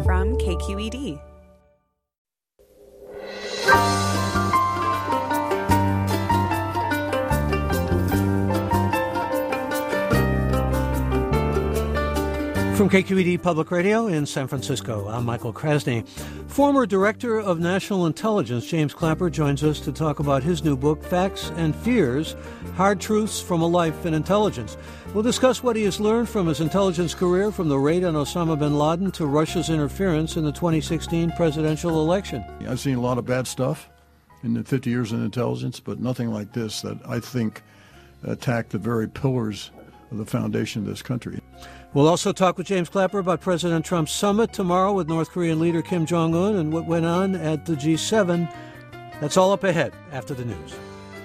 from KQED. From KQED Public Radio in San Francisco, I'm Michael Krasny. Former Director of National Intelligence James Clapper joins us to talk about his new book, Facts and Fears, Hard Truths from a Life in Intelligence. We'll discuss what he has learned from his intelligence career, from the raid on Osama bin Laden to Russia's interference in the 2016 presidential election. I've seen a lot of bad stuff in the 50 years in intelligence, but nothing like this that I think attacked the very pillars of the foundation of this country. We'll also talk with James Clapper about President Trump's summit tomorrow with North Korean leader Kim Jong-un and what went on at the G7. That's all up ahead after the news.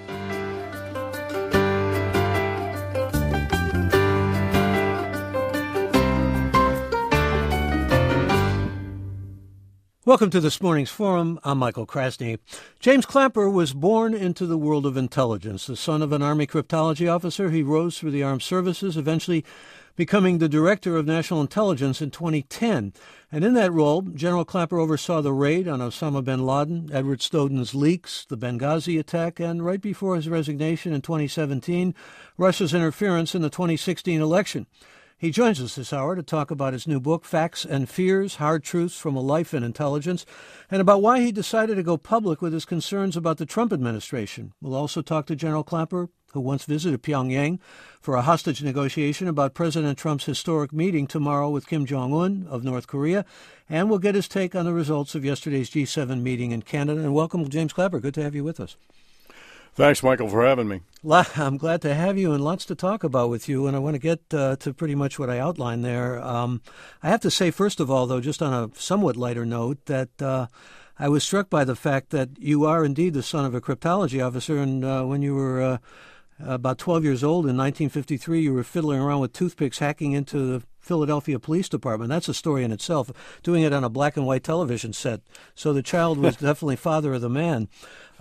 Welcome to this morning's forum. I'm Michael Krasny. James Clapper was born into the world of intelligence. The son of an Army cryptology officer, he rose through the armed services, eventually becoming the Director of National Intelligence in 2010. And in that role, General Clapper oversaw the raid on Osama bin Laden, Edward Snowden's leaks, the Benghazi attack, and right before his resignation in 2017, Russia's interference in the 2016 election. He joins us this hour to talk about his new book, Facts and Fears, Hard Truths from a Life in Intelligence, and about why he decided to go public with his concerns about the Trump administration. We'll also talk to General Clapper, who once visited Pyongyang for a hostage negotiation, about President Trump's historic meeting tomorrow with Kim Jong-un of North Korea, and we'll get his take on the results of yesterday's G7 meeting in Canada. And welcome, James Clapper. Good to have you with us. Thanks, Michael, for having me. I'm glad to have you, and lots to talk about with you, and I want to get to pretty much what I outlined there. I have to say, first of all, though, just on a somewhat lighter note, that I was struck by the fact that you are indeed the son of a cryptology officer, and when you were about 12 years old in 1953, you were fiddling around with toothpicks hacking into the Philadelphia Police Department. That's a story in itself, doing it on a black and white television set. So the child was definitely father of the man.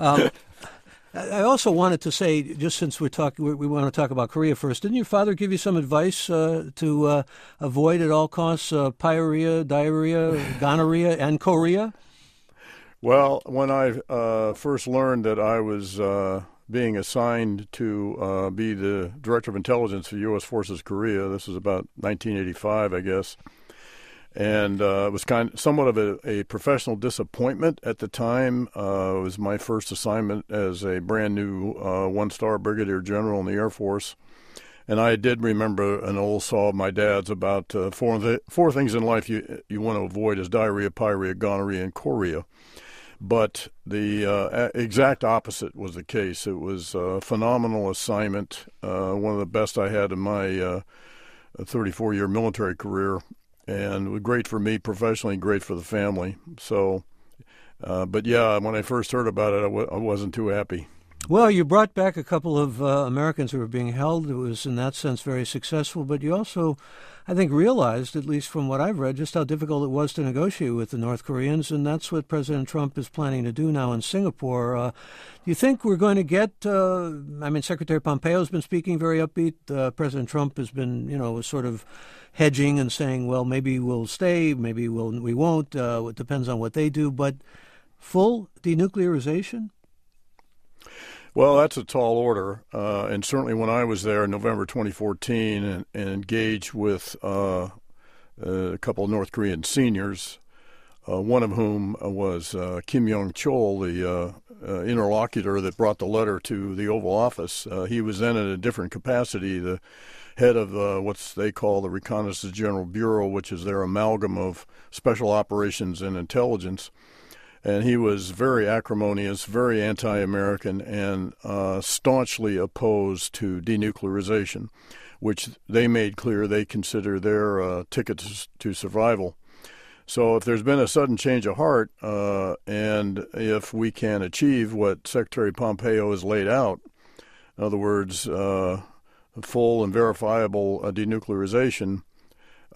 I also wanted to say, just since we want to talk about Korea first, didn't your father give you some advice to avoid at all costs pyorrhea, diarrhea, gonorrhea, and chorea? Well, when I first learned that I was being assigned to be the Director of Intelligence for U.S. Forces Korea, this was about 1985, I guess, and it was somewhat of a professional disappointment at the time. It was my first assignment as a brand new one-star brigadier general in the Air Force. And I did remember an old saw of my dad's about four things in life you want to avoid is diarrhea, pyorrhea, gonorrhea, and chorea. But the exact opposite was the case. It was a phenomenal assignment, one of the best I had in my 34-year military career. And great for me professionally, great for the family. So, but yeah, when I first heard about it, I wasn't too happy. Well, you brought back a couple of Americans who were being held. It was, in that sense, very successful. But you also, I think, realized, at least from what I've read, just how difficult it was to negotiate with the North Koreans. And that's what President Trump is planning to do now in Singapore. Do you think we're going to get, Secretary Pompeo has been speaking very upbeat. President Trump has been, sort of hedging and saying, well, maybe we'll stay, maybe we won't. It depends on what they do. But full denuclearization? Well, that's a tall order, and certainly when I was there in November 2014 and engaged with a couple of North Korean seniors, one of whom was Kim Yong-chol, the interlocutor that brought the letter to the Oval Office. He was then in a different capacity, the head of what they call the Reconnaissance General Bureau, which is their amalgam of special operations and intelligence. And he was very acrimonious, very anti-American, and staunchly opposed to denuclearization, which they made clear they consider their ticket to survival. So if there's been a sudden change of heart, and if we can achieve what Secretary Pompeo has laid out, in other words, full and verifiable denuclearization,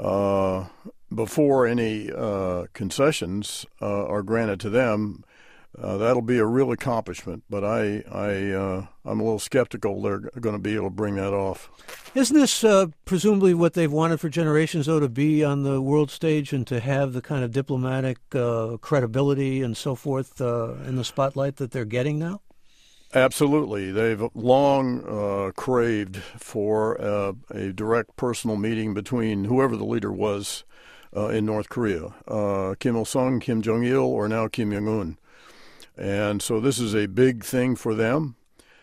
before any concessions are granted to them, That'll be a real accomplishment, but I'm a little skeptical they're going to be able to bring that off. Isn't this presumably what they've wanted for generations, though, to be on the world stage and to have the kind of diplomatic credibility and so forth in the spotlight that they're getting now? Absolutely. They've long craved for a direct personal meeting between whoever the leader was in North Korea, Kim Il-sung, Kim Jong-il, or now Kim Jong-un. And so this is a big thing for them.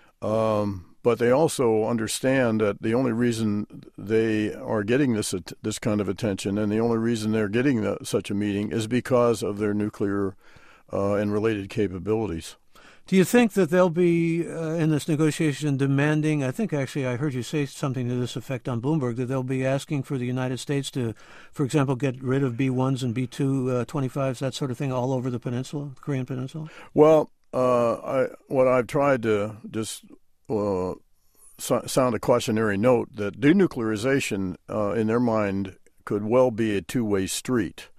But they also understand that the only reason they are getting this kind of attention and the only reason they're getting such a meeting is because of their nuclear and related capabilities. Do you think that they'll be in this negotiation demanding, I think actually I heard you say something to this effect on Bloomberg, that they'll be asking for the United States to, for example, get rid of B-1s and B-2 25s, that sort of thing, all over the peninsula, the Korean peninsula? Well, what I've tried to just sound a cautionary note that denuclearization in their mind could well be a two-way street.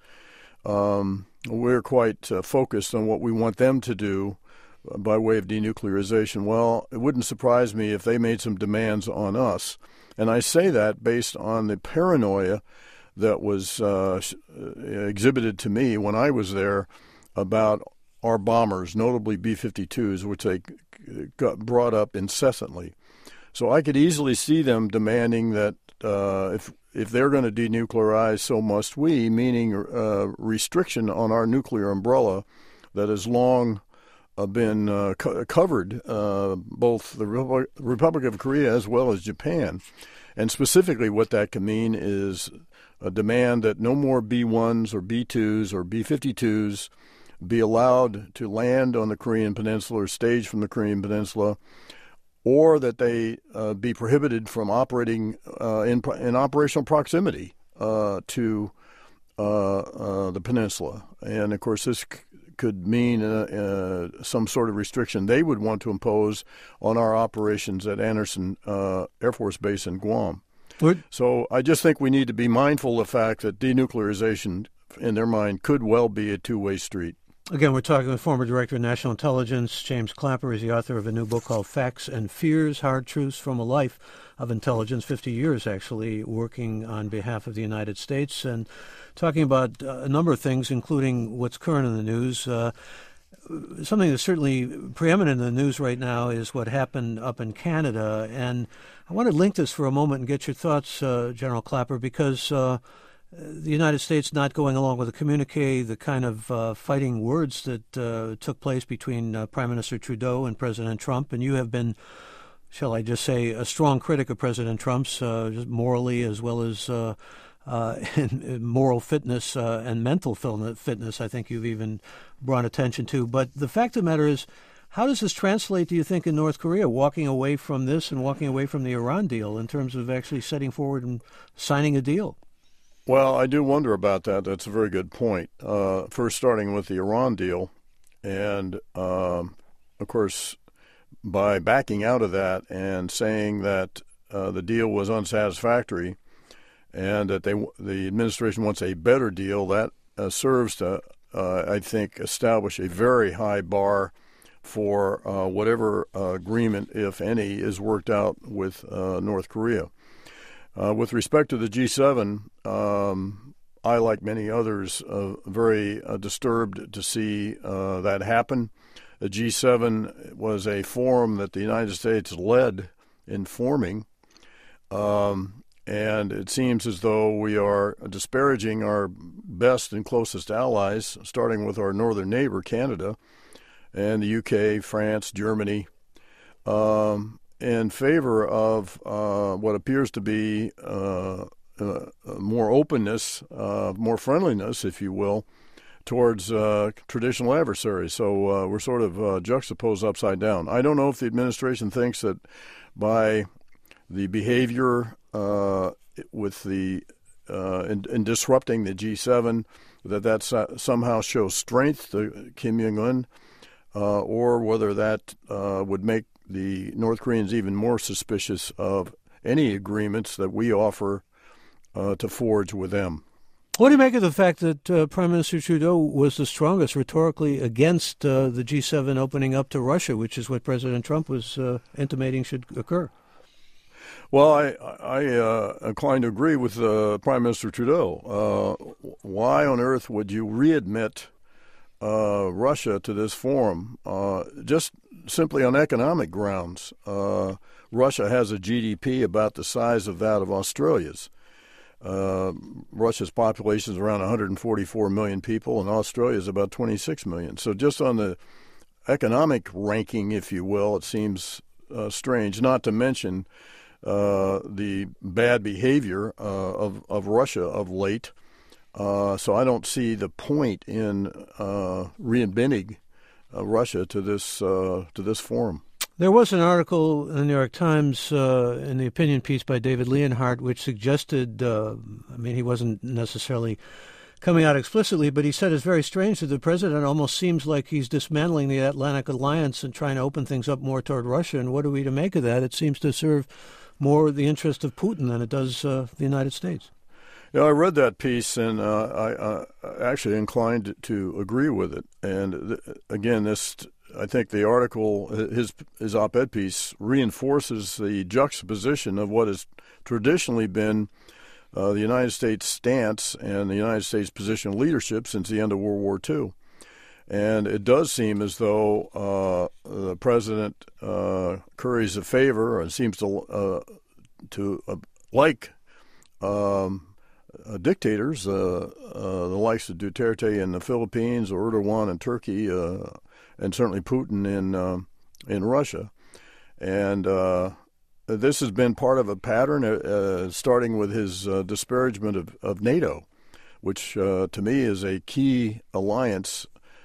We're quite focused on what we want them to do by way of denuclearization. Well, it wouldn't surprise me if they made some demands on us. And I say that based on the paranoia that was exhibited to me when I was there about our bombers, notably B-52s, which they got brought up incessantly. So I could easily see them demanding that if they're going to denuclearize, so must we, meaning restriction on our nuclear umbrella that has long been covered both the Republic of Korea as well as Japan. And specifically what that can mean is a demand that no more B-1s or B-2s or B-52s be allowed to land on the Korean Peninsula or stage from the Korean Peninsula, or that they be prohibited from operating in operational proximity to the peninsula. And, of course, this could mean some sort of restriction they would want to impose on our operations at Andersen Air Force Base in Guam. So I just think we need to be mindful of the fact that denuclearization, in their mind, could well be a two-way street. Again, we're talking with former Director of National Intelligence, James Clapper. He's the author of a new book called Facts and Fears, Hard Truths from a Life of Intelligence, 50 years actually working on behalf of the United States and talking about a number of things, including what's current in the news. Something that's certainly preeminent in the news right now is what happened up in Canada. And I want to link this for a moment and get your thoughts, General Clapper, because the United States not going along with a communique, the kind of fighting words that took place between Prime Minister Trudeau and President Trump. And you have been, shall I just say, a strong critic of President Trump's, just morally as well as in moral fitness and mental fitness, I think you've even brought attention to. But the fact of the matter is, how does this translate, do you think, in North Korea, walking away from this and walking away from the Iran deal in terms of actually setting forward and signing a deal? Well, I do wonder about that. That's a very good point. First, starting with the Iran deal, and of course, by backing out of that and saying that the deal was unsatisfactory and that the administration wants a better deal, that serves to, I think, establish a very high bar for whatever agreement, if any, is worked out with North Korea. With respect to the G7, I, like many others, very disturbed to see that happen. The G7 was a forum that the United States led in forming, and it seems as though we are disparaging our best and closest allies, starting with our northern neighbor, Canada, and the UK, France, Germany, in favor of what appears to be more openness, more friendliness, if you will, towards traditional adversaries. So we're sort of juxtaposed upside down. I don't know if the administration thinks that by the behavior with the in disrupting the G7, that somehow shows strength to Kim Jong-un, or whether that would make the North Koreans even more suspicious of any agreements that we offer to forge with them. What do you make of the fact that Prime Minister Trudeau was the strongest rhetorically against the G7 opening up to Russia, which is what President Trump was intimating should occur? Well, I inclined to agree with Prime Minister Trudeau. Why on earth would you readmit Russia to this forum? Just simply on economic grounds. Russia has a GDP about the size of that of Australia's. Russia's population is around 144 million people, and Australia is about 26 million. So just on the economic ranking, if you will, it seems strange, not to mention the bad behavior of Russia of late. So I don't see the point in readmitting Russia to this forum. There was an article in the New York Times in the opinion piece by David Leonhardt which suggested, he wasn't necessarily coming out explicitly, but he said it's very strange that the president almost seems like he's dismantling the Atlantic Alliance and trying to open things up more toward Russia. And what are we to make of that? It seems to serve more the interest of Putin than it does the United States. Yeah, I read that piece, and I actually inclined to agree with it. And again, I think the article, his op-ed piece, reinforces the juxtaposition of what has traditionally been the United States stance and the United States position of leadership since the end of World War II. And it does seem as though the president curries a favor and seems to like dictators, the likes of Duterte in the Philippines, or Erdogan in Turkey, and certainly Putin in Russia. And this has been part of a pattern, starting with his disparagement of NATO, which to me is a key alliance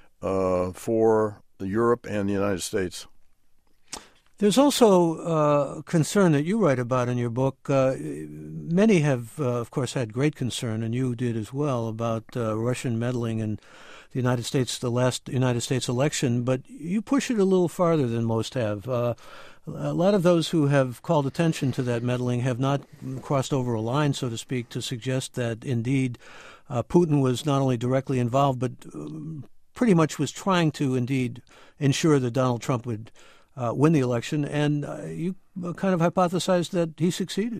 for Europe and the United States. There's also concern that you write about in your book. Many have, of course, had great concern, and you did as well, about Russian meddling in the last United States election. But you push it a little farther than most have. A lot of those who have called attention to that meddling have not crossed over a line, so to speak, to suggest that indeed Putin was not only directly involved, but pretty much was trying to indeed ensure that Donald Trump would win the election, and you kind of hypothesized that he succeeded.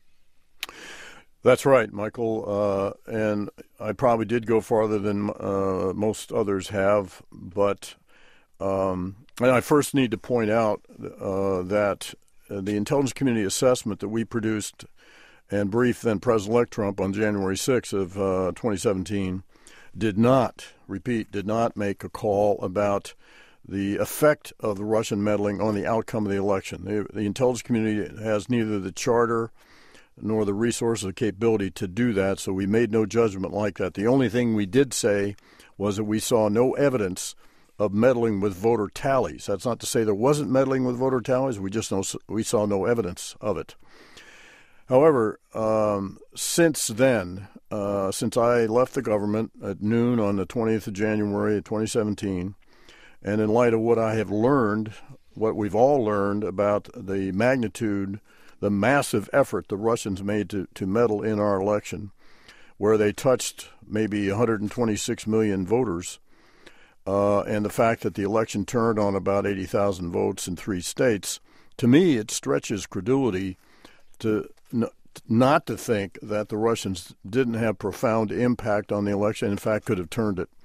That's right, Michael, and I probably did go farther than most others have, but and I first need to point out that the intelligence community assessment that we produced and briefed then President-elect Trump on January 6th of 2017 did not make a call about the effect of the Russian meddling on the outcome of the election. The intelligence community has neither the charter nor the resources or capability to do that, so we made no judgment like that. The only thing we did say was that we saw no evidence of meddling with voter tallies. That's not to say there wasn't meddling with voter tallies. We saw no evidence of it. However, since then, since I left the government at noon on the 20th of January of 2017, and in light of what I have learned, what we've all learned about the magnitude, the massive effort the Russians made to meddle in our election, where they touched maybe 126 million voters, and the fact that the election turned on about 80,000 votes in 3 states, to me it stretches credulity to not to think that the Russians didn't have profound impact on the election, in fact could have turned it.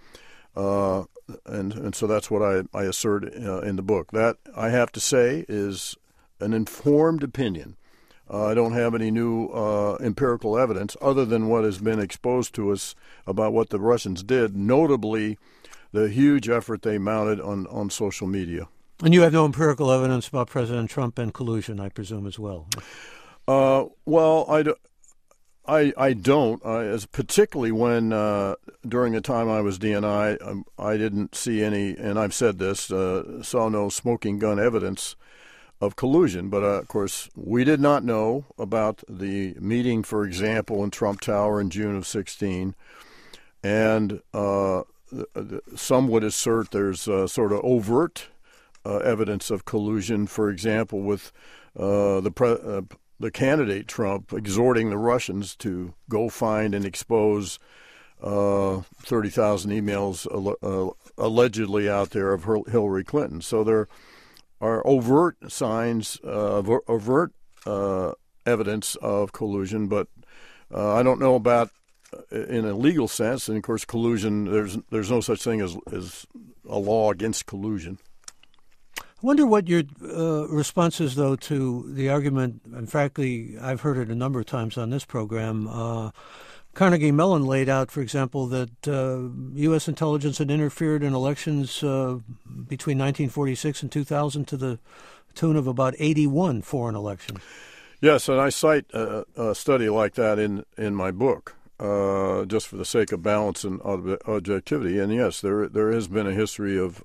And so that's what I assert in the book. That, I have to say, is an informed opinion. I don't have any new empirical evidence other than what has been exposed to us about what the Russians did, notably the huge effort they mounted on social media. And you have no empirical evidence about President Trump and collusion, I presume, as well? Well, I don't, as particularly when during the time I was DNI, I didn't see any, and I've said this, saw no smoking gun evidence of collusion. But, of course, we did not know about the meeting, for example, in Trump Tower in June of 2016. And some would assert there's sort of overt evidence of collusion, for example, with the candidate Trump exhorting the Russians to go find and expose 30,000 emails allegedly out there of Hillary Clinton. So there are overt signs, overt evidence of collusion, but I don't know about in a legal sense. And of course, collusion, there's no such thing as a law against collusion. I wonder what your response is, though, to the argument, and frankly, I've heard it a number of times on this program. Carnegie Mellon laid out, for example, that U.S. intelligence had interfered in elections between 1946 and 2000 to the tune of about 81 foreign elections. Yes, and I cite a study like that in my book, just for the sake of balance and objectivity. And yes, there has been a history of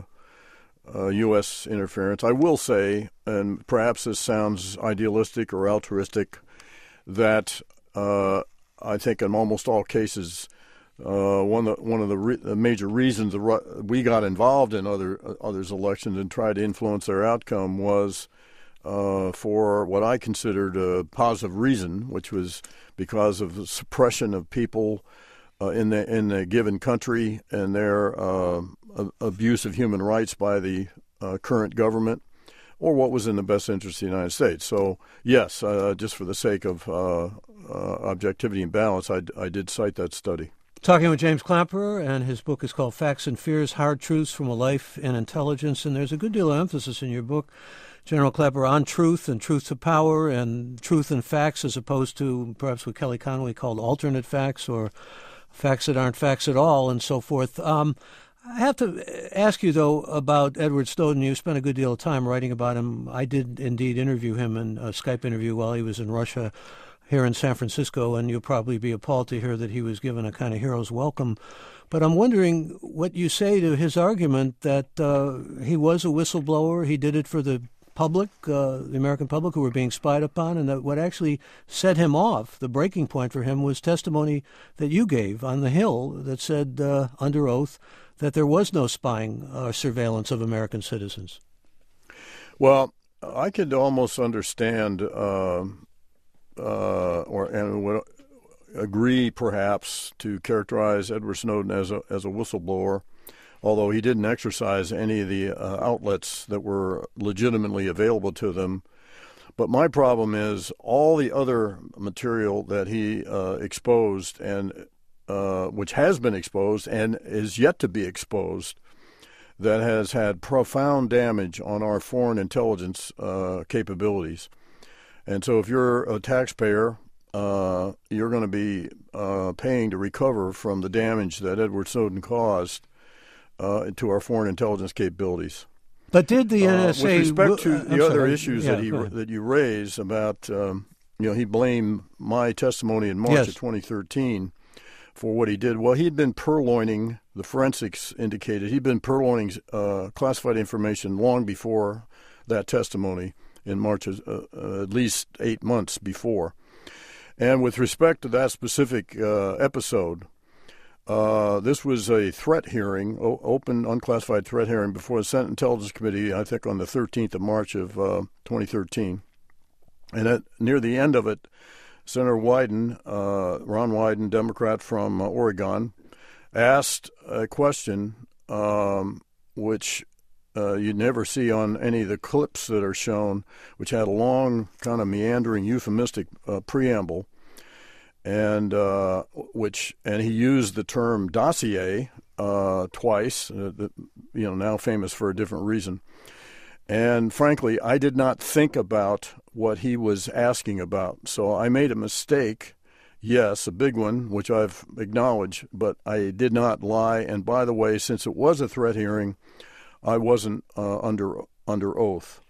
U.S. interference. I will say, and perhaps this sounds idealistic or altruistic, that I think in almost all cases, one of the major reasons we got involved in others' elections and tried to influence their outcome was for what I considered a positive reason, which was because of the suppression of people in the given country and their abuse of human rights by the current government, or what was in the best interest of the United States. So, yes, just for the sake of objectivity and balance, I did cite that study. Talking with James Clapper, and his book is called Facts and Fears, Hard Truths from a Life in Intelligence. And there's a good deal of emphasis in your book, General Clapper, on truth and truth to power and truth and facts, as opposed to perhaps what Kelly Conway called alternate facts or facts that aren't facts at all and so forth. I have to ask you, though, about Edward Snowden. You spent a good deal of time writing about him. I did indeed interview him in a Skype interview while he was in Russia here in San Francisco, and you'll probably be appalled to hear that he was given a kind of hero's welcome. But I'm wondering what you say to his argument that he was a whistleblower, he did it for the public, the American public who were being spied upon, and that what actually set him off, the breaking point for him, was testimony that you gave on the Hill that said under oath that there was no spying or surveillance of American citizens. Well, I could almost understand would agree perhaps to characterize Edward Snowden as a whistleblower, although he didn't exercise any of the outlets that were legitimately available to them. But my problem is all the other material that he exposed, and which has been exposed and is yet to be exposed, that has had profound damage on our foreign intelligence capabilities. And so if you're a taxpayer, you're going to be paying to recover from the damage that Edward Snowden caused to our foreign intelligence capabilities. But did the NSA... with respect to the other issues that you raise about, he blamed my testimony in March of 2013 for what he did. Well, he'd been purloining, the forensics indicated, he'd been purloining classified information long before that testimony in March, at least 8 months before. And with respect to that specific episode, this was a threat hearing, open, unclassified threat hearing before the Senate Intelligence Committee, I think on the 13th of March of 2013. And near the end of it, Senator Wyden, Ron Wyden, Democrat from Oregon, asked a question which you'd never see on any of the clips that are shown, which had a long, kind of meandering, euphemistic preamble, and he used the term dossier twice, now famous for a different reason. And frankly, I did not think about what he was asking about. So I made a mistake, yes, a big one, which I've acknowledged, but I did not lie. And by the way, since it was a threat hearing, I wasn't under oath.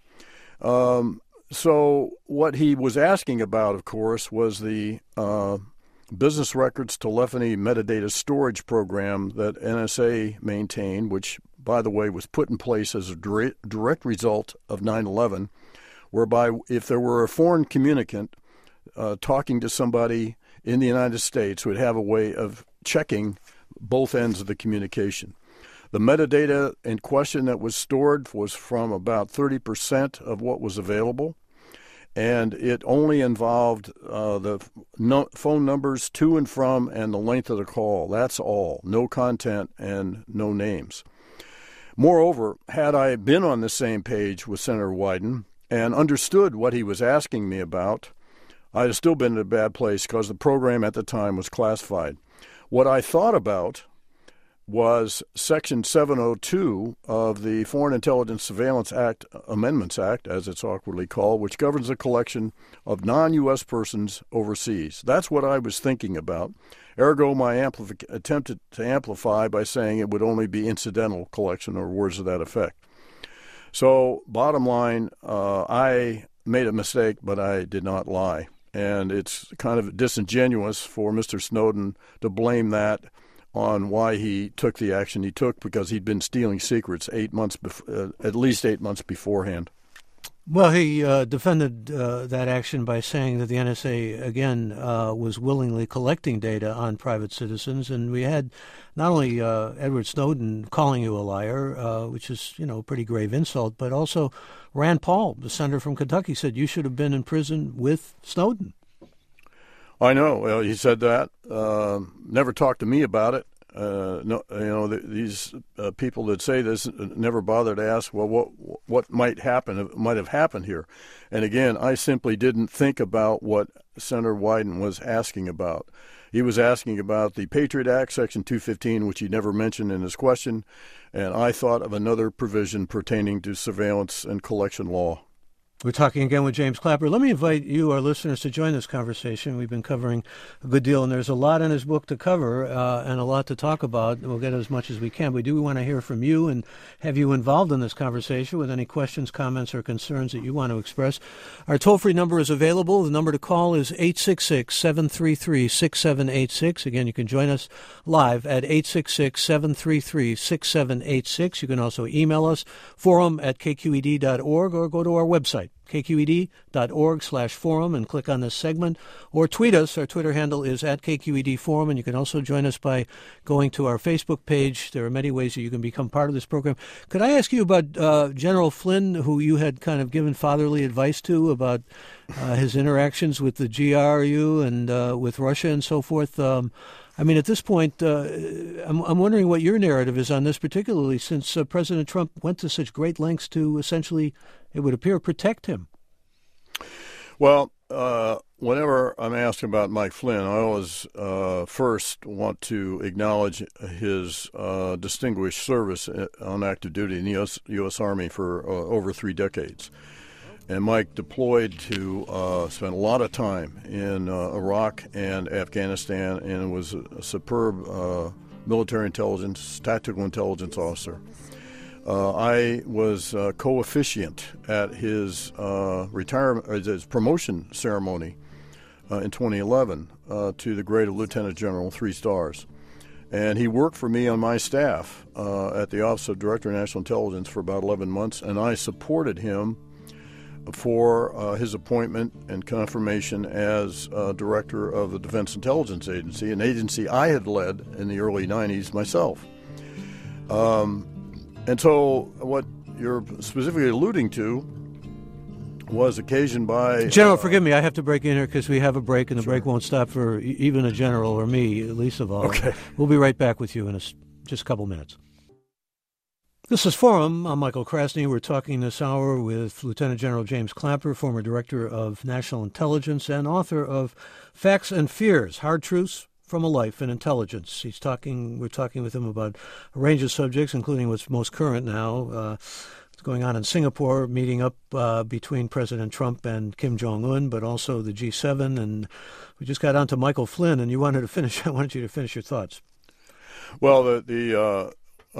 So what he was asking about, of course, was the business records telephony metadata storage program that NSA maintained, which, by the way, was put in place as a direct result of 9/11, whereby if there were a foreign communicant talking to somebody in the United States, would have a way of checking both ends of the communication. The metadata in question that was stored was from about 30% of what was available, and it only involved the phone numbers to and from and the length of the call. That's all. No content and no names. Moreover, had I been on the same page with Senator Wyden and understood what he was asking me about, I'd have still been in a bad place because the program at the time was classified. What I thought about was Section 702 of the Foreign Intelligence Surveillance Act, Amendments Act, as it's awkwardly called, which governs the collection of non-U.S. persons overseas. That's what I was thinking about. Ergo, my attempted to amplify by saying it would only be incidental collection or words to that effect. So, bottom line, I made a mistake, but I did not lie. And it's kind of disingenuous for Mr. Snowden to blame that on why he took the action he took, because he'd been stealing secrets at least 8 months beforehand. Well, he defended that action by saying that the NSA, again, was willingly collecting data on private citizens. And we had not only Edward Snowden calling you a liar, which is, a pretty grave insult, but also Rand Paul, the senator from Kentucky, said you should have been in prison with Snowden. I know. Well, he said that. Never talked to me about it. These people that say this never bother to ask, well, what might happen? Might have happened here. And again, I simply didn't think about what Senator Wyden was asking about. He was asking about the Patriot Act, Section 215, which he never mentioned in his question, and I thought of another provision pertaining to surveillance and collection law. We're talking again with James Clapper. Let me invite you, our listeners, to join this conversation. We've been covering a good deal, and there's a lot in his book to cover and a lot to talk about. We'll get as much as we can. We do want to hear from you and have you involved in this conversation with any questions, comments, or concerns that you want to express. Our toll-free number is available. The number to call is 866-733-6786. Again, you can join us live at 866-733-6786. You can also email us, forum@kqed.org, or go to our website, kqed.org/forum, and click on this segment, or tweet us. Our Twitter handle is @KQEDForum, and you can also join us by going to our Facebook page. There are many ways that you can become part of this program. Could I ask you about General Flynn, who you had kind of given fatherly advice to about his interactions with the GRU and with Russia and so forth? At this point, I'm wondering what your narrative is on this, particularly since President Trump went to such great lengths to essentially, it would appear, protect him. Well, whenever I'm asked about Mike Flynn, I always first want to acknowledge his distinguished service on active duty in the U.S. Army for over 3 decades. And Mike deployed to spend a lot of time in Iraq and Afghanistan, and was a superb military intelligence, tactical intelligence officer. I was co-officiant at his his promotion ceremony in 2011 to the grade of Lieutenant General, 3 stars. And he worked for me on my staff at the Office of Director of National Intelligence for about 11 months, and I supported him for his appointment and confirmation as director of the Defense Intelligence Agency, an agency I had led in the early 90s myself. And so what you're specifically alluding to was occasioned by... General, forgive me, I have to break in here because we have a break, and the break won't stop for even a general or me, least of all. Okay. We'll be right back with you in just a couple minutes. This is Forum. I'm Michael Krasny. We're talking this hour with Lieutenant General James Clapper, former Director of National Intelligence and author of Facts and Fears, Hard Truths from a Life in Intelligence. We're talking with him about a range of subjects, including what's most current now. What's going on in Singapore, meeting up between President Trump and Kim Jong-un, but also the G7. And we just got on to Michael Flynn, and you wanted to finish. I wanted you to finish your thoughts. Well, the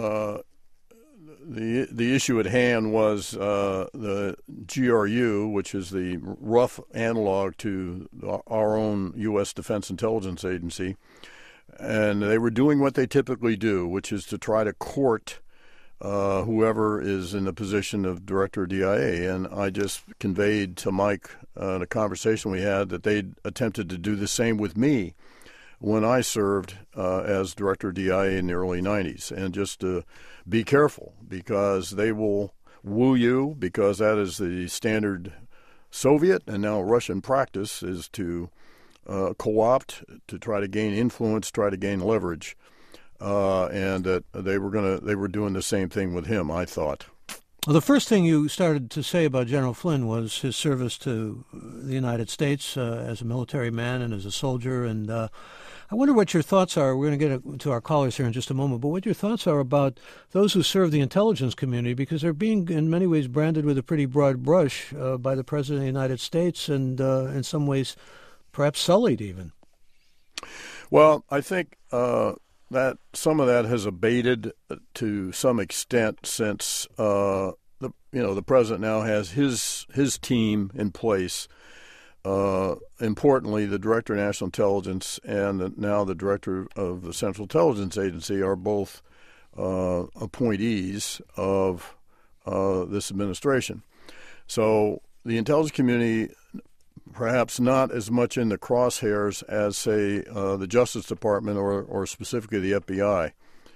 issue at hand was the GRU, which is the rough analog to our own U.S. Defense Intelligence Agency, and they were doing what they typically do, which is to try to court whoever is in the position of director of DIA. And I just conveyed to Mike in a conversation we had that they attempted to do the same with me when I served as director of DIA in the early 90s. And just to be careful, because they will woo you, because that is the standard Soviet and now Russian practice is to co-opt, to try to gain influence, try to gain leverage, and that they were doing the same thing with him, I thought. Well, the first thing you started to say about General Flynn was his service to the United States as a military man and as a soldier. And I wonder what your thoughts are. We're going to get to our callers here in just a moment, but what your thoughts are about those who serve the intelligence community, because they're being, in many ways, branded with a pretty broad brush by the President of the United States and, in some ways, perhaps sullied even. Well, I think that some of that has abated to some extent since the president now has his team in place. Importantly, the Director of National Intelligence and now the Director of the Central Intelligence Agency are both appointees of this administration. So the intelligence community, perhaps not as much in the crosshairs as, say, the Justice Department or specifically the FBI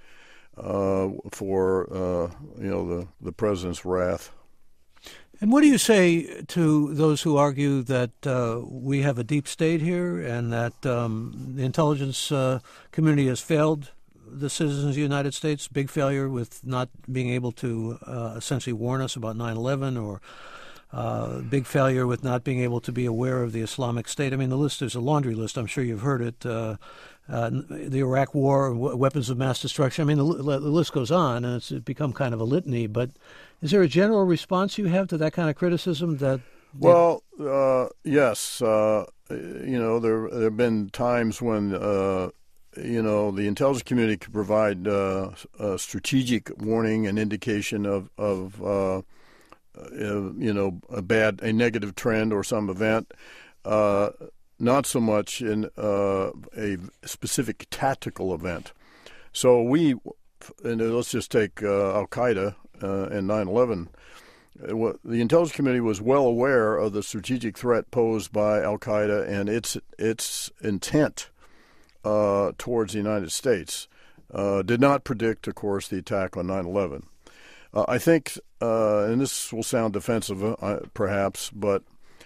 for the president's wrath. And what do you say to those who argue that we have a deep state here and that the intelligence community has failed the citizens of the United States, big failure with not being able to essentially warn us about 9/11 or big failure with not being able to be aware of the Islamic State? I mean, there's a laundry list. I'm sure you've heard it. The Iraq War, weapons of mass destruction. I mean, the list goes on, and it's become kind of a litany. But is there a general response you have to that kind of criticism? Yes. There have been times when the intelligence community could provide a strategic warning and indication of a negative trend or some event. Not so much in a specific tactical event. So let's just take Al-Qaeda and 9/11. The intelligence community was well aware of the strategic threat posed by Al-Qaeda and its intent towards the United States. Did not predict, of course, the attack on 9/11. I think, and this will sound defensive perhaps, but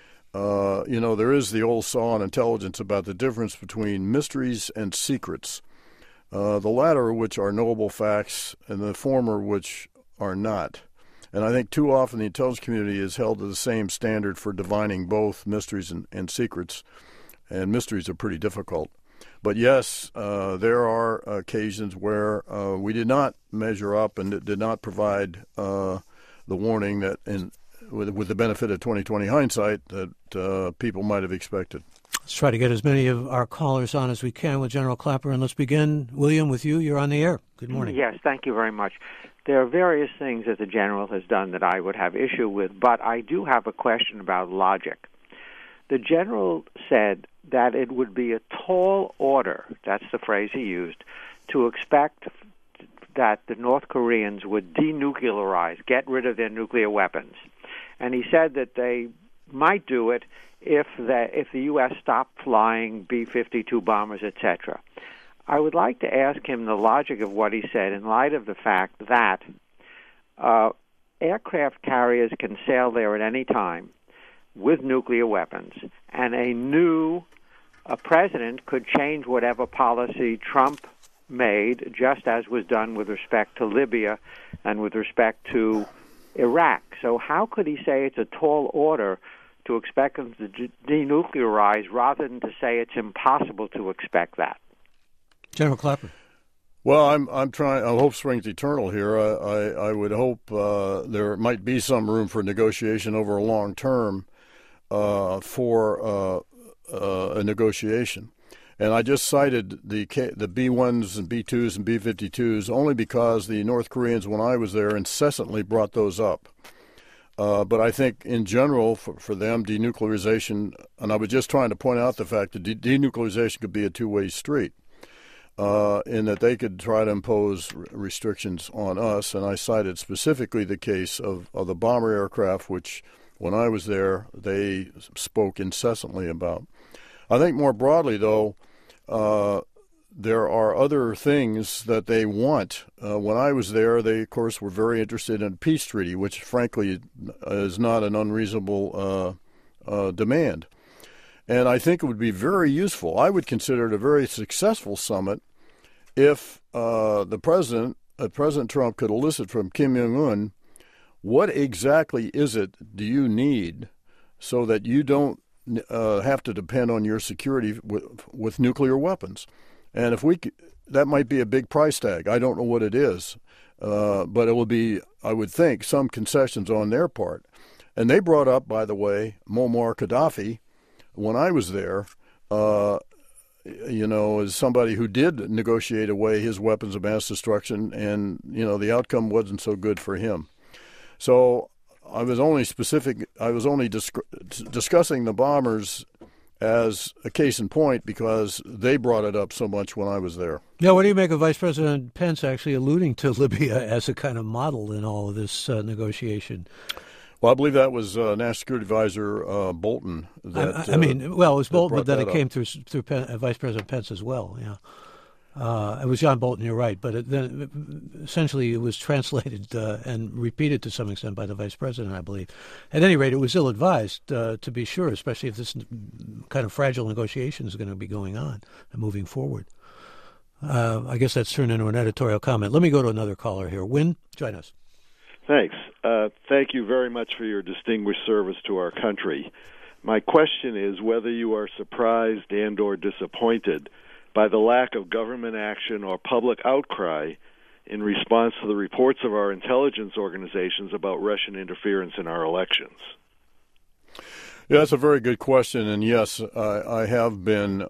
there is the old saw in intelligence about the difference between mysteries and secrets, the latter which are knowable facts and the former which are not. And I think too often the intelligence community is held to the same standard for divining both mysteries and secrets, and mysteries are pretty difficult. But yes, there are occasions where we did not measure up and did not provide the warning that, with the benefit of 20/20 hindsight, that people might have expected. Let's try to get as many of our callers on as we can with General Clapper, and let's begin, William, with you. You're on the air. Good morning. Yes, thank you very much. There are various things that the general has done that I would have issue with, but I do have a question about logic. The general said that it would be a tall order, that's the phrase he used, to expect that the North Koreans would denuclearize, get rid of their nuclear weapons. And he said that they might do it if the U.S. stopped flying B-52 bombers, etc. I would like to ask him the logic of what he said in light of the fact that aircraft carriers can sail there at any time with nuclear weapons, and a president could change whatever policy Trump made, just as was done with respect to Libya and with respect to Iraq. So how could he say it's a tall order to expect them to denuclearize rather than to say it's impossible to expect that? General Clapper. Well, I'm trying. Hope springs eternal here. I would hope there might be some room for negotiation over a long term for a negotiation. And I just cited the B-1s and B-2s and B-52s only because the North Koreans, when I was there, incessantly brought those up. But I think in general, for them, denuclearization, and I was just trying to point out the fact that denuclearization could be a two-way street, in that they could try to impose restrictions on us. And I cited specifically the case of the bomber aircraft, which when I was there, they spoke incessantly about. I think more broadly, though, there are other things that they want. When I was there, they, of course, were very interested in a peace treaty, which, frankly, is not an unreasonable demand. And I think it would be very useful. I would consider it a very successful summit if President Trump could elicit from Kim Jong-un, what exactly is it do you need so that you don't have to depend on your security with nuclear weapons? And if that might be a big price tag. I don't know what it is, but it will be, I would think, some concessions on their part. And they brought up, by the way, Muammar Gaddafi when I was there, as somebody who did negotiate away his weapons of mass destruction, and, the outcome wasn't so good for him. So I was only discussing the bombers as a case in point because they brought it up so much when I was there. Yeah, what do you make of Vice President Pence actually alluding to Libya as a kind of model in all of this negotiation? Well, I believe that was National Security Advisor Bolton. It was Bolton, but then it came through Vice President Pence as well. Yeah, it was John Bolton. You're right, but essentially it was translated and repeated to some extent by the Vice President, I believe. At any rate, it was ill-advised, to be sure, especially if this kind of fragile negotiation is going to be going on and moving forward. I guess that's turned into an editorial comment. Let me go to another caller here. Wynn, join us. Thanks. Thank you very much for your distinguished service to our country. My question is whether you are surprised and or disappointed by the lack of government action or public outcry in response to the reports of our intelligence organizations about Russian interference in our elections. Yeah, that's a very good question. And yes, I have been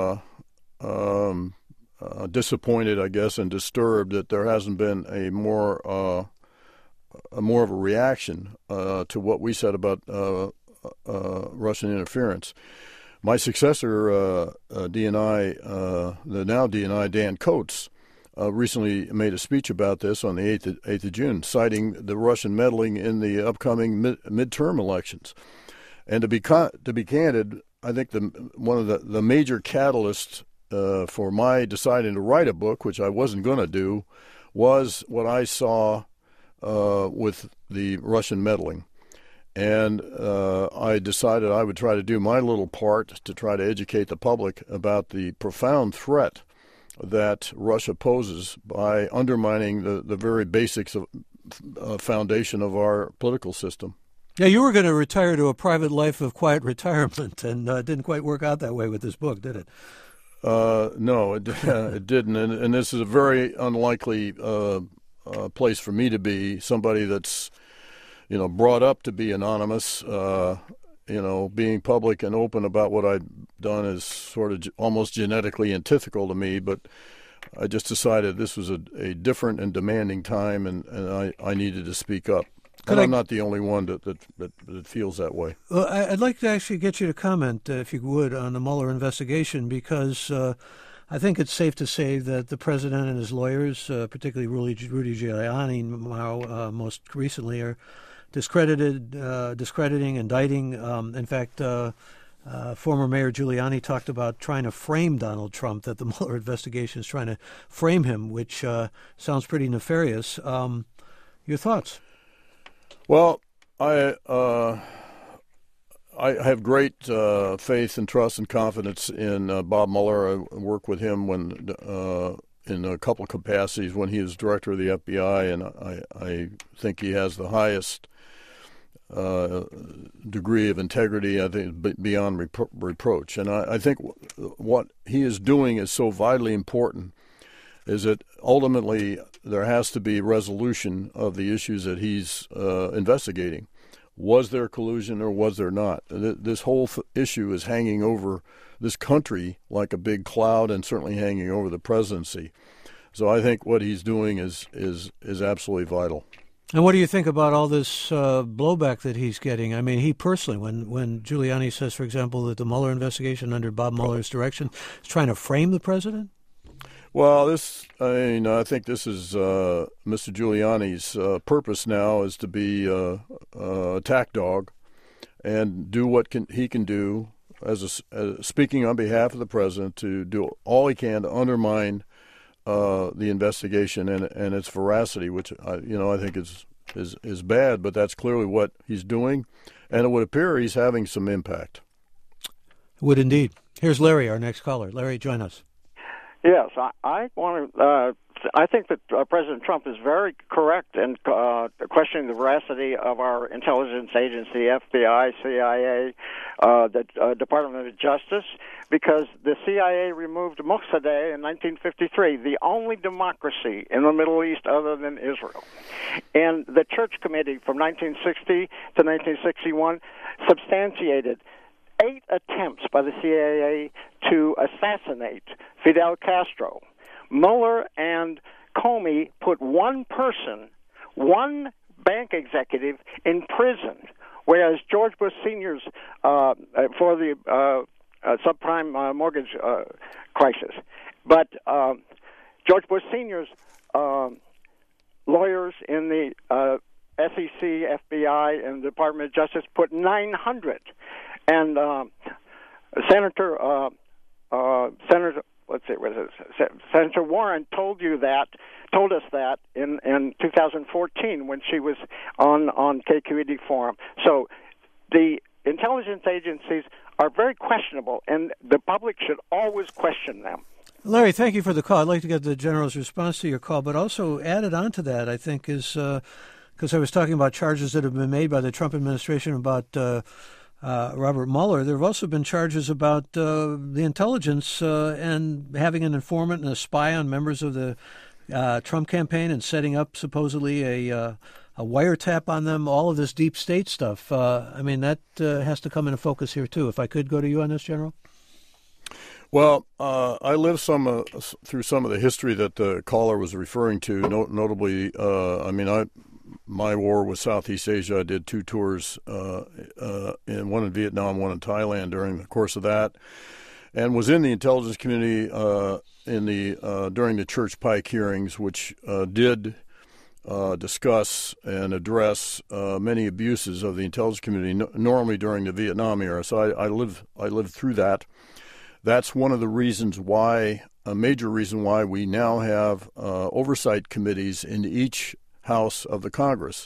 disappointed, I guess, and disturbed that there hasn't been a more of a reaction to what we said about Russian interference. My successor, DNI, the now DNI, Dan Coates, recently made a speech about this on the 8th of June, citing the Russian meddling in the upcoming midterm elections. And to be candid, I think one of the major catalysts for my deciding to write a book, which I wasn't going to do, was what I saw with the Russian meddling. And I decided I would try to do my little part to try to educate the public about the profound threat that Russia poses by undermining the very basics of foundation of our political system. Yeah, you were going to retire to a private life of quiet retirement, and it didn't quite work out that way with this book, did it? No, it didn't. And this is a very unlikely place for me to be, somebody that's, brought up to be anonymous. Being public and open about what I've done is sort of almost genetically antithetical to me, but I just decided this was a different and demanding time, and I needed to speak up. I'm not the only one that feels that way. Well, I'd like to actually get you to comment, if you would, on the Mueller investigation, because I think it's safe to say that the president and his lawyers, particularly Rudy Giuliani, most recently, are discrediting, indicting. In fact, former Mayor Giuliani talked about trying to frame Donald Trump, that the Mueller investigation is trying to frame him, which sounds pretty nefarious. Your thoughts? Well, I have great faith and trust and confidence in Bob Mueller. I worked with him in a couple of capacities when he was director of the FBI, and I think he has the highest degree of integrity, I think, beyond reproach. And I think what he is doing is so vitally important, is that ultimately there has to be resolution of the issues that he's investigating. Was there collusion or was there not? This whole issue is hanging over this country like a big cloud, and certainly hanging over the presidency. So I think what he's doing is absolutely vital. And what do you think about all this blowback that he's getting? I mean, he personally, when Giuliani says, for example, that the Mueller investigation under Bob Mueller's direction is trying to frame the president? Well, I think this is Mr. Giuliani's purpose now, is to be a attack dog and do what he can do as speaking on behalf of the president, to do all he can to undermine the investigation and its veracity, which I think is is bad, but that's clearly what he's doing, and it would appear he's having some impact. Would indeed. Here's Larry, our next caller. Larry, join us. Yes, I want to. I think that President Trump is very correct in questioning the veracity of our intelligence agency, FBI, CIA, the Department of Justice, because the CIA removed Mossadegh in 1953, the only democracy in the Middle East other than Israel. And the Church Committee from 1960 to 1961 substantiated 8 attempts by the CIA to assassinate Fidel Castro. Mueller and Comey put one person, one bank executive, in prison, whereas George Bush Sr.'s for the subprime mortgage crisis. But George Bush Sr.'s lawyers in the SEC, FBI, and the Department of Justice put 900. And Senator Warren told us that in 2014 when she was on KQED Forum. So the intelligence agencies are very questionable, and the public should always question them. Larry, thank you for the call. I'd like to get the General's response to your call, but also added on to that, I think, is because I was talking about charges that have been made by the Trump administration about Robert Mueller. There have also been charges about the intelligence and having an informant and a spy on members of the Trump campaign and setting up supposedly a wiretap on them, all of this deep state stuff. I mean, that has to come into focus here, too. If I could go to you on this, General. Well, I lived through some of the history that the caller was referring to, notably, my war with Southeast Asia. I did 2 tours, one in Vietnam, one in Thailand during the course of that, and was in the intelligence community during the Church Pike hearings, which did discuss and address many abuses of the intelligence community, normally during the Vietnam era. So I lived through that. That's one of the reasons why, a major reason why we now have oversight committees in each house of the Congress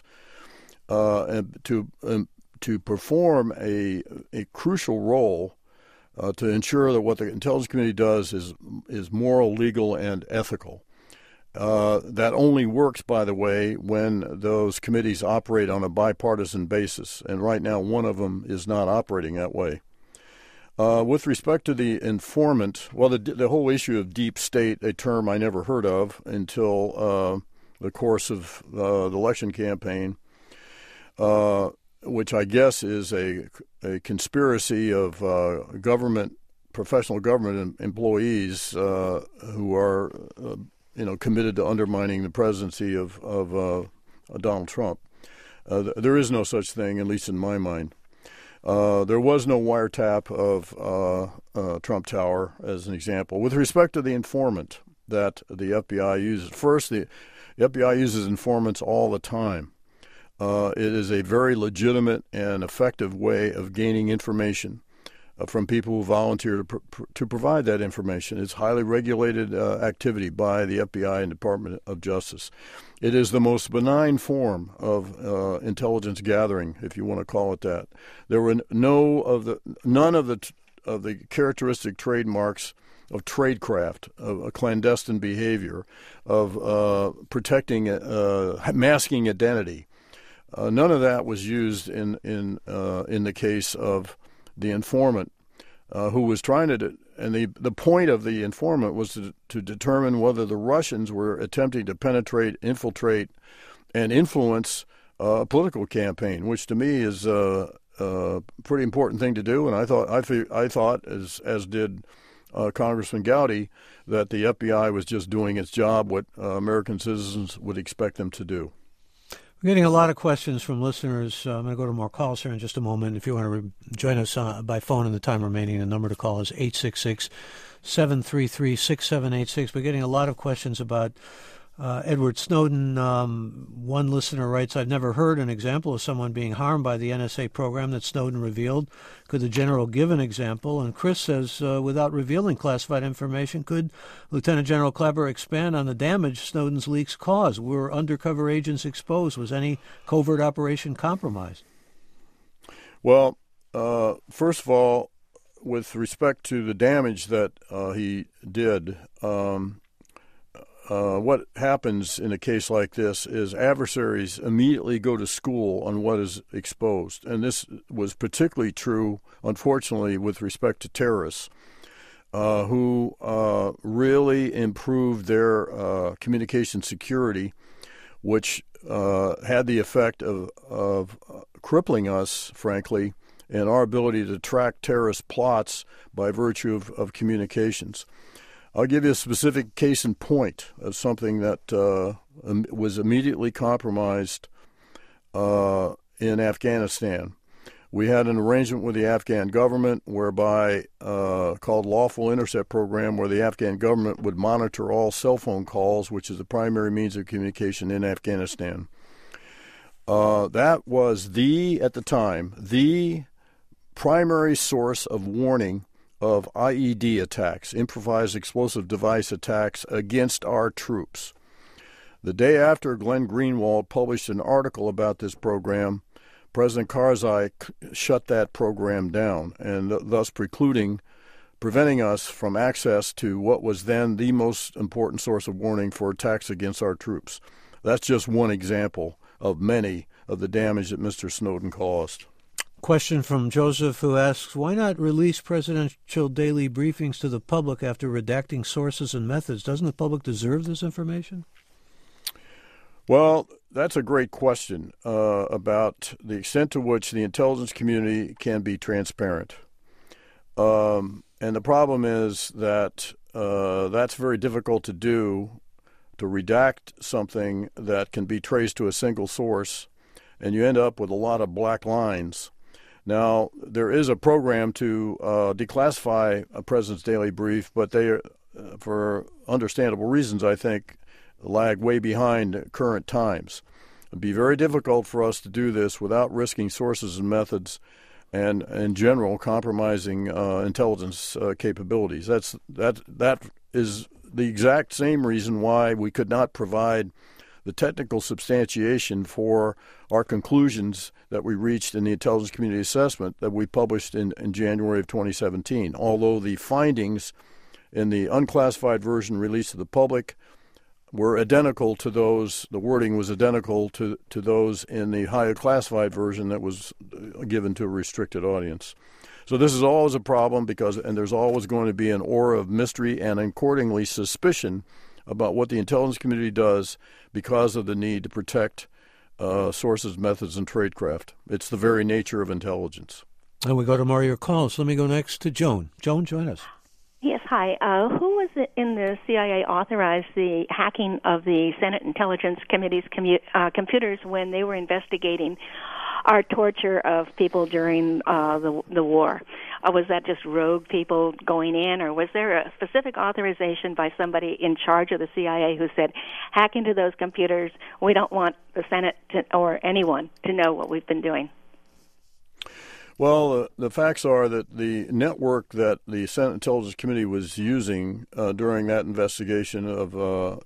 and to perform a crucial role to ensure that what the intelligence committee does is moral, legal, and ethical. That only works, by the way, when those committees operate on a bipartisan basis, and right now one of them is not operating that way. With respect to the informant, well, the whole issue of deep state, a term I never heard of until the course of the election campaign, which I guess is a conspiracy of professional government employees who are committed to undermining the presidency of Donald Trump. There is no such thing, at least in my mind. There was no wiretap of Trump Tower, as an example. With respect to the informant that the FBI uses, first, the FBI uses informants all the time. It is a very legitimate and effective way of gaining information from people who volunteer to provide that information. It's highly regulated activity by the FBI and Department of Justice. It is the most benign form of intelligence gathering, if you want to call it that. There were none of the characteristic trademarks of tradecraft, of clandestine behavior, of protecting, masking identity. None of that was used in the case of the informant, who was trying to, and the point of the informant was to determine whether the Russians were attempting to penetrate, infiltrate, and influence a political campaign, which to me is a pretty important thing to do. And I thought, as did Congressman Gowdy, that the FBI was just doing its job, what American citizens would expect them to do. We're getting a lot of questions from listeners. I'm going to go to more calls here in just a moment. If you want to join us by phone in the time remaining, the number to call is 866-733-6786. We're getting a lot of questions about Edward Snowden, one listener writes, I've never heard an example of someone being harmed by the NSA program that Snowden revealed. Could the general give an example? And Chris says, without revealing classified information, could Lieutenant General Clapper expand on the damage Snowden's leaks caused? Were undercover agents exposed? Was any covert operation compromised? Well, first of all, with respect to the damage that he did, what happens in a case like this is adversaries immediately go to school on what is exposed. And this was particularly true, unfortunately, with respect to terrorists who really improved their communication security, which had the effect of crippling us, frankly, in our ability to track terrorist plots by virtue of communications. I'll give you a specific case in point of something that was immediately compromised in Afghanistan. We had an arrangement with the Afghan government whereby called Lawful Intercept Program, where the Afghan government would monitor all cell phone calls, which is the primary means of communication in Afghanistan. That was at the time, the primary source of warning of IED attacks, improvised explosive device attacks against our troops. The day after Glenn Greenwald published an article about this program, President Karzai shut that program down, and thus preventing us from access to what was then the most important source of warning for attacks against our troops. That's just one example of many of the damage that Mr. Snowden caused. Question from Joseph, who asks, why not release presidential daily briefings to the public after redacting sources and methods? Doesn't the public deserve this information? Well, that's a great question about the extent to which the intelligence community can be transparent. And the problem is that that's very difficult to do, to redact something that can be traced to a single source, and you end up with a lot of black lines. Now, there is a program to declassify a president's daily brief, but they, for understandable reasons, I think, lag way behind current times. It would be very difficult for us to do this without risking sources and methods and, in general, compromising intelligence capabilities. That is the exact same reason why we could not provide the technical substantiation for our conclusions that we reached in the intelligence community assessment that we published in January of 2017. Although the findings in the unclassified version released to the public were identical to those, the wording was identical to those in the higher classified version that was given to a restricted audience. So this is always a problem and there's always going to be an aura of mystery and accordingly suspicion about what the intelligence community does because of the need to protect sources, methods, and tradecraft. It's the very nature of intelligence. And we go to more of your calls. Let me go next to Joan. Joan, join us. Yes, hi. Who was it in the CIA authorized the hacking of the Senate Intelligence Committee's computers when they were investigating our torture of people during the war? Was that just rogue people going in, or was there a specific authorization by somebody in charge of the CIA who said, hack into those computers, we don't want the Senate or anyone to know what we've been doing? Well, the facts are that the network that the Senate Intelligence Committee was using during that investigation of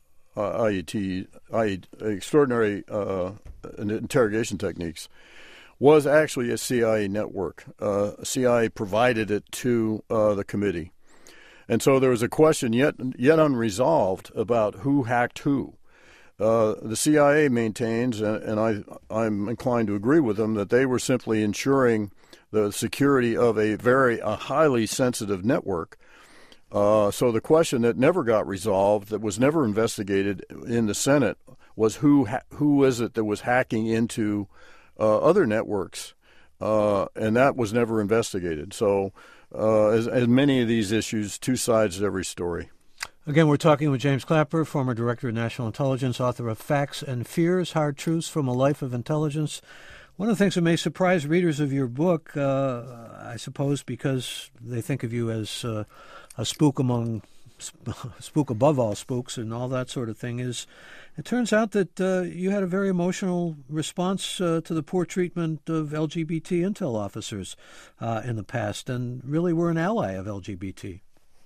extraordinary interrogation techniques was actually a CIA network. CIA provided it to the committee. And so there was a question yet unresolved about who hacked who. The CIA maintains, and I'm inclined to agree with them, that they were simply ensuring the security of a highly sensitive network. So the question that never got resolved, that was never investigated in the Senate, was who is it that was hacking into other networks, and that was never investigated. So as many of these issues, two sides to every story. Again, we're talking with James Clapper, former Director of National Intelligence, author of Facts and Fears, Hard Truths from a Life of Intelligence. One of the things that may surprise readers of your book, I suppose because they think of you as a spook among spook above all spooks and all that sort of thing is it turns out that you had a very emotional response to the poor treatment of LGBT intel officers in the past and really were an ally of LGBT.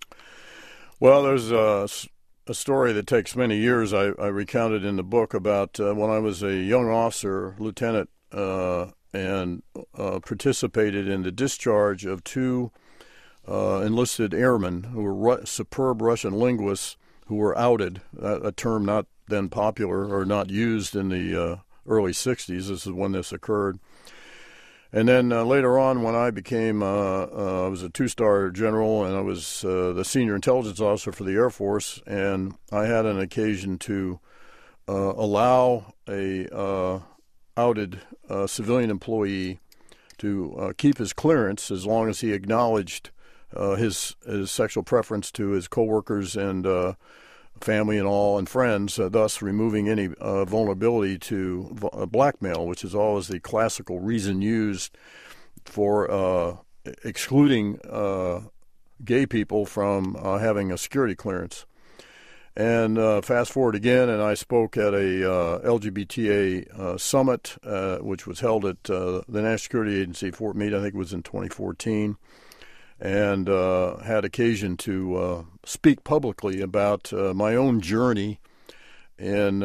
Well, there's a story that takes many years I recounted in the book about when I was a young officer, lieutenant, and participated in the discharge of two enlisted airmen who were superb Russian linguists who were outed, a term not then popular or not used in the early 60s. This is when this occurred. And then later on, when I became, I was a two-star general, and I was the senior intelligence officer for the Air Force, and I had an occasion to allow a outed civilian employee to keep his clearance as long as he acknowledged his sexual preference to his coworkers and family and all and friends, thus removing any vulnerability to blackmail, which is always the classical reason used for excluding gay people from having a security clearance. And fast forward again, and I spoke at a LGBTA summit, which was held at the National Security Agency, Fort Meade, I think it was in 2014. And had occasion to speak publicly about my own journey in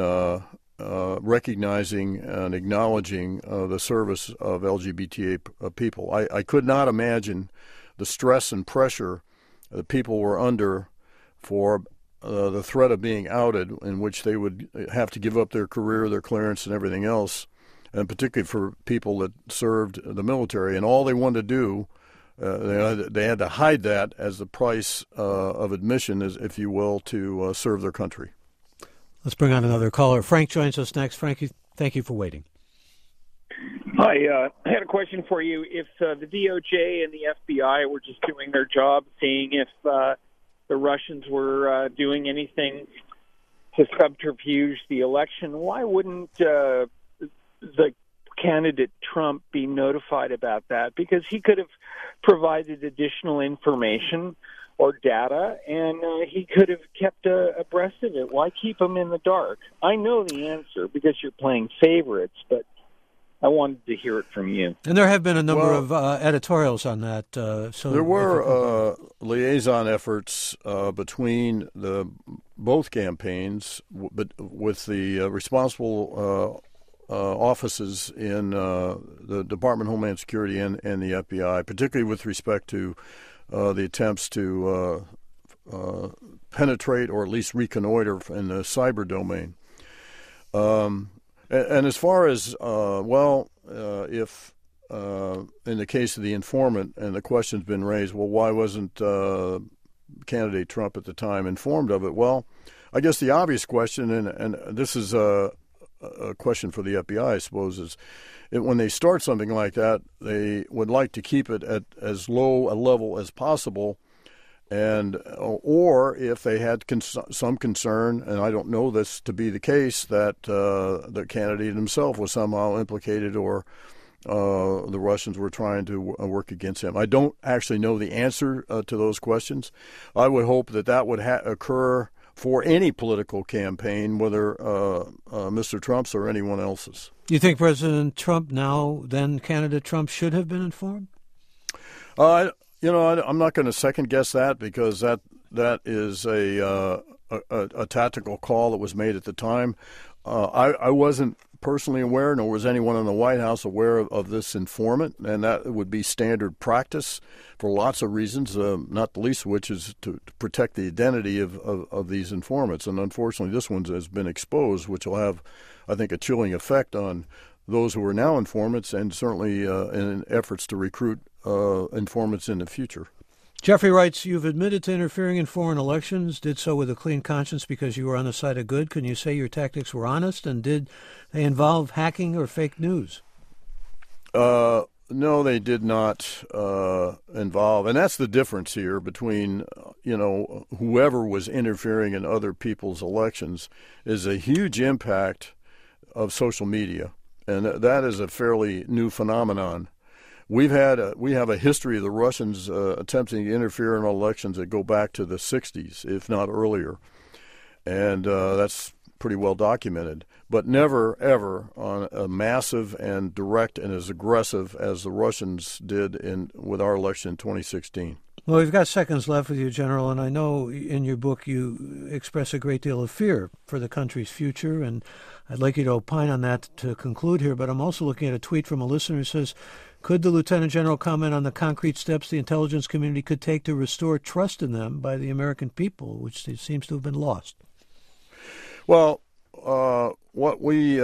recognizing and acknowledging the service of LGBTA people. I could not imagine the stress and pressure that people were under for the threat of being outed, in which they would have to give up their career, their clearance, and everything else, and particularly for people that served the military. And all they wanted to do, they had to hide that as the price of admission, if you will, to serve their country. Let's bring on another caller. Frank joins us next. Frank, thank you for waiting. Hi, I had a question for you. If the DOJ and the FBI were just doing their job, seeing if the Russians were doing anything to subterfuge the election, why wouldn't the candidate Trump be notified about that? Because he could have provided additional information or data, and he could have kept abreast of it. Why keep him in the dark? I know the answer because you're playing favorites, but I wanted to hear it from you. And there have been a number of editorials on that. So there were liaison efforts between both campaigns, but with the responsible offices in the Department of Homeland Security and the FBI, particularly with respect to the attempts to penetrate or at least reconnoiter in the cyber domain. And as far as, if in the case of the informant, and the question's been raised, well, why wasn't candidate Trump at the time informed of it? Well, I guess the obvious question, and this is a question for the FBI, I suppose, is when they start something like that, they would like to keep it at as low a level as possible, and or if they had some concern, and I don't know this to be the case, that the candidate himself was somehow implicated or the Russians were trying to work against him. I don't actually know the answer to those questions. I would hope that would occur for any political campaign, whether Mr. Trump's or anyone else's. Do you think President Trump, then candidate Trump, should have been informed? I'm not going to second guess that, because that is a tactical call that was made at the time. I wasn't personally aware, nor was anyone in the White House aware of this informant, and that would be standard practice for lots of reasons, not the least of which is to protect the identity of these informants. And unfortunately, this one has been exposed, which will have, I think, a chilling effect on those who are now informants, and certainly in efforts to recruit informants in the future. Jeffrey writes, you've admitted to interfering in foreign elections, did so with a clean conscience because you were on the side of good. Can you say your tactics were honest, and did they involve hacking or fake news? No, they did not involve, and that's the difference here between, whoever was interfering in other people's elections is a huge impact of social media, and that is a fairly new phenomenon. we have a history of the Russians attempting to interfere in elections that go back to the 60s, if not earlier, and that's pretty well documented. But never, ever on a massive and direct and as aggressive as the Russians did with our election in 2016. Well, we've got seconds left with you, General, and I know in your book you express a great deal of fear for the country's future, and I'd like you to opine on that to conclude here, but I'm also looking at a tweet from a listener who says, could the Lieutenant General comment on the concrete steps the intelligence community could take to restore trust in them by the American people, which seems to have been lost? Well, what we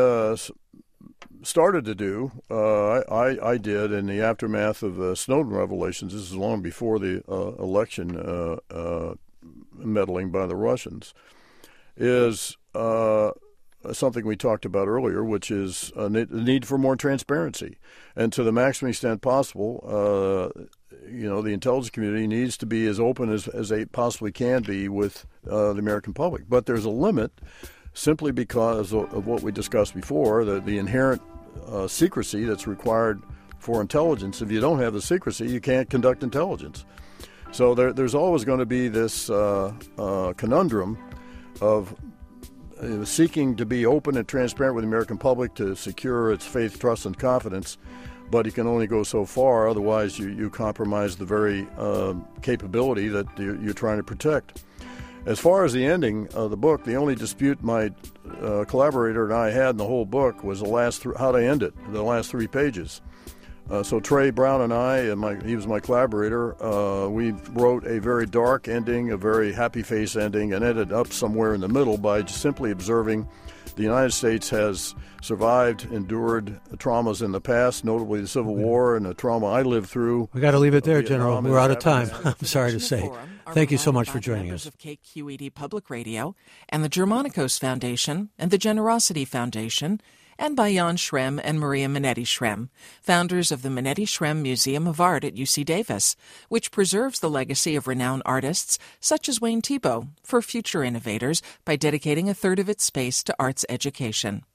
started to do, I did in the aftermath of the Snowden revelations, this is long before the election meddling by the Russians, is something we talked about earlier, which is the need for more transparency. And to the maximum extent possible, the intelligence community needs to be as open as they possibly can be with the American public. But there's a limit simply because of what we discussed before, the inherent secrecy that's required for intelligence. If you don't have the secrecy, you can't conduct intelligence. So there's always going to be this conundrum of seeking to be open and transparent with the American public to secure its faith, trust, and confidence, but you can only go so far. Otherwise, you compromise the very capability that you're trying to protect. As far as the ending of the book, the only dispute my collaborator and I had in the whole book was how to end it, the last 3 pages. So Trey Brown and I, he was my collaborator, we wrote a very dark ending, a very happy face ending, and ended up somewhere in the middle by just simply observing the United States has survived, endured traumas in the past, notably the Civil War and the trauma I lived through. We got to leave it there, General. We're out of time. I'm sorry to say. Thank you so much for joining us. Of KQED Public Radio and the Germanicos Foundation and the Generosity Foundation, and by Jan Schrem and Maria Minetti Schrem, founders of the Minetti Schrem Museum of Art at UC Davis, which preserves the legacy of renowned artists such as Wayne Thiebaud for future innovators by dedicating a third of its space to arts education.